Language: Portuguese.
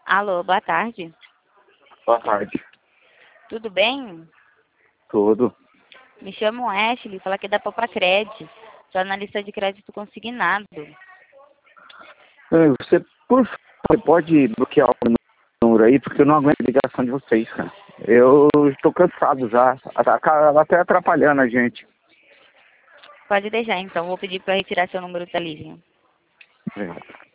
Alô, boa tarde. Boa tarde. Tudo bem? Tudo. Me chamo Ashley, fala aqui da Popacred. Sou analista de crédito consignado. Você pode bloquear o número aí, porque eu não aguento a ligação de vocês, cara. Eu estou cansado já. Tá até atrapalhando a gente. Pode deixar então, vou pedir para retirar seu número da linha. Obrigado.